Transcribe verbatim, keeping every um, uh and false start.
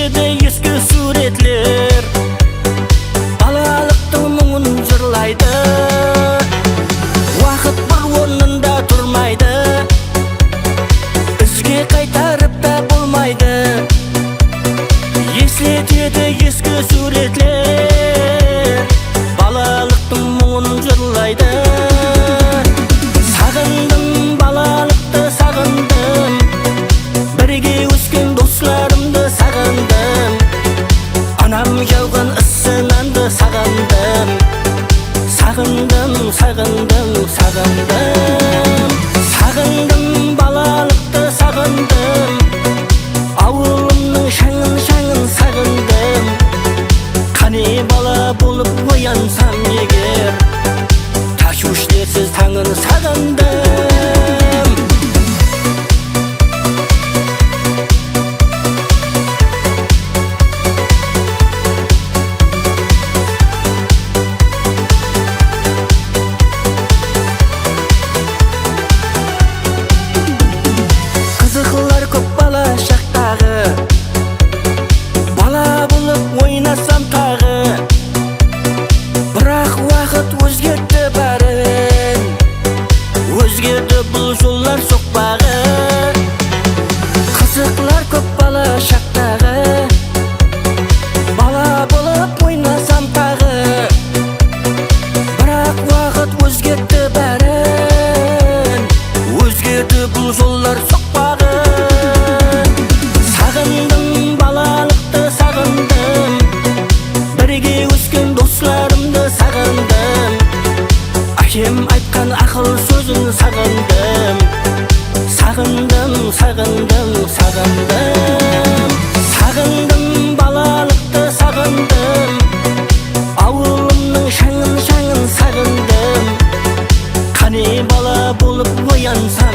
Есетеді ескі суретлер, балалықтың мұңын жырлайды. Уақыт бір орнында тұрмайды, бізге қайтарып та болмайды. Есетеді ескі суретлер, балалықтың мұңын жырлайды. Сағындым балалықты, сағындым, бірге өскен достарымды сағындым. Анам жауған ысынанды сағындым. Сағындым, сағындым, сағындым. Сағындым балалықты, сағындым, ауылымның шаңын-шаңын сағындым. Қане бала болып оянсам егер, ташушлерсіз таңын сағындым. Қызықлар көп бала шақтағы, бала болып ойнасам тағы. Бірақ уақыт өзгерді бәрін, өзгерді бұл жоллар соқпағы. Қызықлар көп бала шақтағы, бала болып ойнасам тағы. Бірақ уақыт өзгерді бәрін, өзгерді бұл жоллар соқпағы. Сағындым балалықты, сағындым, бірге өскен достарымды сағындым. Әкем айтқан ақыл сөзін сағындым. Сағындым, сағындым, сағындым. Сағындым балалықты, сағындым, ауылымның шаңын-шаңын сағындым. Қане бала болып оянсам